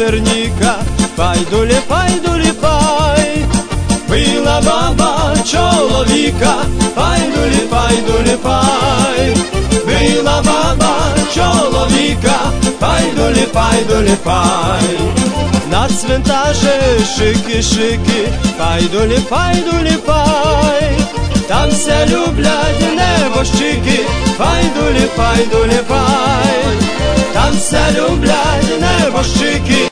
Верніка, пайдулі, пайдулі, пай. Била баба чоловіка, пайдулі, пайдулі, пай. Била баба чоловіка, пайдулі, пайдулі, пай. На цвинтаже шики-шики, пайдулі, пайдулі, пай. Там все люблять небожчики, пайдулі, пайдулі, пай. Там все люблять небожчики.